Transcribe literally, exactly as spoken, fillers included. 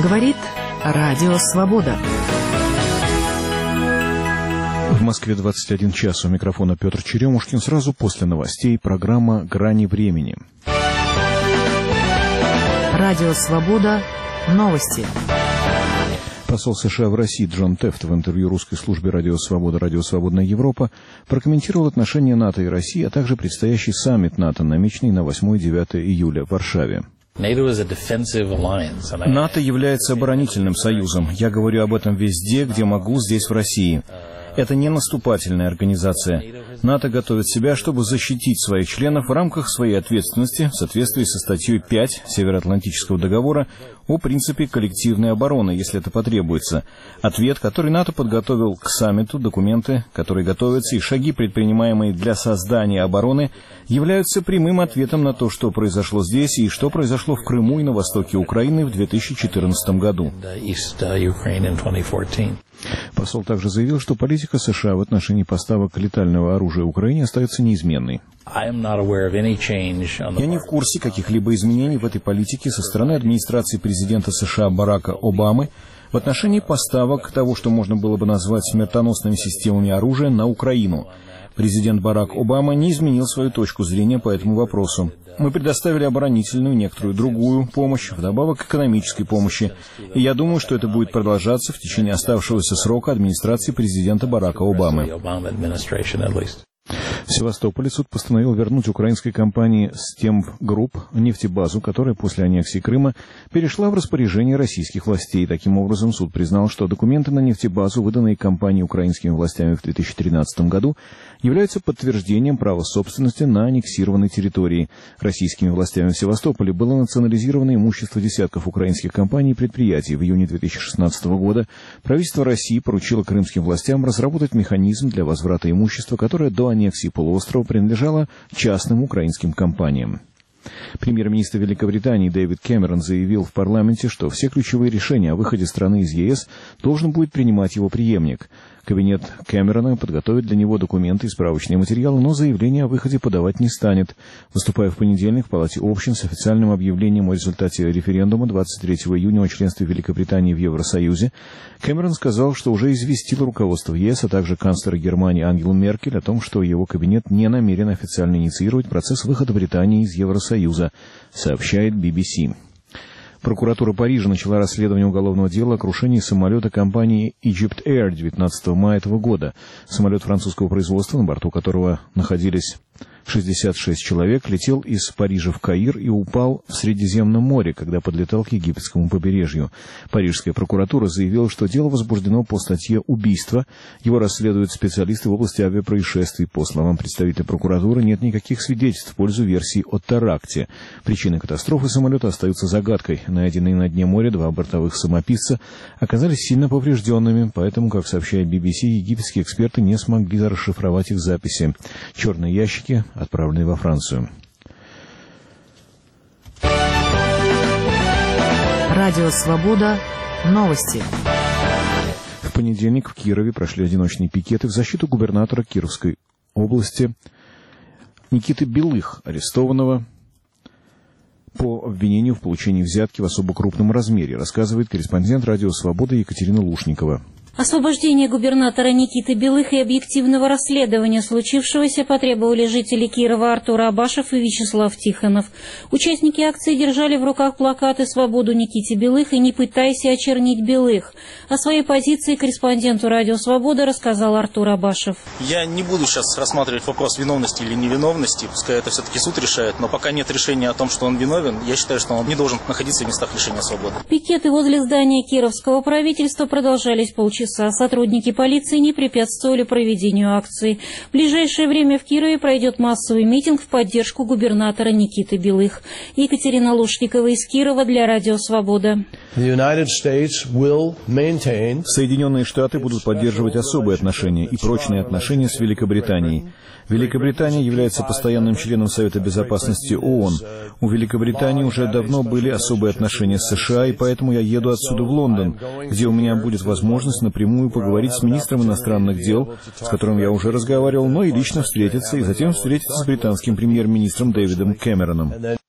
Говорит Радио Свобода. В Москве двадцать один час. У микрофона Петр Черемушкин. Сразу после новостей программа «Грани времени». Радио Свобода. Новости. Посол США в России Джон Тефт в интервью русской службе «Радио Свобода», «Радио Свободная Европа» прокомментировал отношения НАТО и России, а также предстоящий саммит НАТО, намеченный на восьмое-девятое июля в Варшаве. НАТО является оборонительным союзом. Я говорю об этом везде, где могу, здесь, в России. Это не наступательная организация. НАТО готовит себя, чтобы защитить своих членов в рамках своей ответственности в соответствии со статьей пять Североатлантического договора о принципе коллективной обороны, если это потребуется. Ответ, который НАТО подготовил к саммиту, документы, которые готовятся, и шаги, предпринимаемые для создания обороны, являются прямым ответом на то, что произошло здесь и что произошло в Крыму и на востоке Украины в две тысячи четырнадцатом году. Посол также заявил, что политика США в отношении поставок летального оружия Украине остается неизменной. Я не в курсе каких-либо изменений в этой политике со стороны администрации президента США Барака Обамы в отношении поставок того, что можно было бы назвать смертоносными системами оружия, на Украину. Президент Барак Обама не изменил свою точку зрения по этому вопросу. Мы предоставили оборонительную, некоторую другую помощь, вдобавок к экономической помощи. И я думаю, что это будет продолжаться в течение оставшегося срока администрации президента Барака Обамы. В Севастополе суд постановил вернуть украинской компании «Стемв Групп» нефтебазу, которая после аннексии Крыма перешла в распоряжение российских властей. Таким образом, суд признал, что документы на нефтебазу, выданные компанией украинскими властями в две тысячи тринадцатом году, являются подтверждением права собственности на аннексированной территории. Российскими властями в Севастополе было национализировано имущество десятков украинских компаний и предприятий. В июне две тысячи шестнадцатого года правительство России поручило крымским властям разработать механизм для возврата имущества, которое до аннексии полуострова принадлежало частным украинским компаниям. Премьер-министр Великобритании Дэвид Кэмерон заявил в парламенте, что все ключевые решения о выходе страны из ЕС должен будет принимать его преемник. Кабинет Кэмерона подготовит для него документы и справочные материалы, но заявление о выходе подавать не станет. Выступая в понедельник в Палате общин с официальным объявлением о результате референдума двадцать третьего июня о членстве Великобритании в Евросоюзе, Кэмерон сказал, что уже известил руководство ЕС, а также канцлера Германии Ангелу Меркель о том, что его кабинет не намерен официально инициировать процесс выхода Британии из Евросоюза, сообщает би би си. Прокуратура Парижа начала расследование уголовного дела о крушении самолета компании Egypt Air девятнадцатого мая этого года. Самолет французского производства, на борту которого находились шестьдесят шесть человек, летел из Парижа в Каир и упал в Средиземном море, когда подлетал к египетскому побережью. Парижская прокуратура заявила, что дело возбуждено по статье «Убийство». Его расследуют специалисты в области авиапроисшествий. По словам представителя прокуратуры, нет никаких свидетельств в пользу версии о теракте. Причины катастрофы самолета остаются загадкой. Найденные на дне моря два бортовых самописца оказались сильно поврежденными, поэтому, как сообщает би би си, египетские эксперты не смогли расшифровать их записи. Черные ящики отправленные во Францию. Радио Свобода. Новости. В понедельник в Кирове прошли одиночные пикеты в защиту губернатора Кировской области Никиты Белых, арестованного по обвинению в получении взятки в особо крупном размере, рассказывает корреспондент Радио Свобода Екатерина Лушникова. Освобождение губернатора Никиты Белых и объективного расследования случившегося потребовали жители Кирова Артур Абашев и Вячеслав Тихонов. Участники акции держали в руках плакаты «Свободу Никите Белых» и «Не пытайся очернить Белых». О своей позиции корреспонденту Радио Свобода рассказал Артур Абашев. Я не буду сейчас рассматривать вопрос виновности или невиновности, пускай это все-таки суд решает, но пока нет решения о том, что он виновен, я считаю, что он не должен находиться в местах лишения свободы. Пикеты возле здания Кировского правительства продолжались полчаса. Сотрудники полиции не препятствовали проведению акции. В ближайшее время в Кирове пройдет массовый митинг в поддержку губернатора Никиты Белых. Екатерина Лушникова из Кирова для Радио Свобода. Соединенные Штаты будут поддерживать особые отношения и прочные отношения с Великобританией. Великобритания является постоянным членом Совета Безопасности ООН. У Великобритании уже давно были особые отношения с США, и поэтому я еду отсюда в Лондон, где у меня будет возможность напрямую поговорить с министром иностранных дел, с которым я уже разговаривал, но и лично встретиться, и затем встретиться с британским премьер-министром Дэвидом Кэмероном.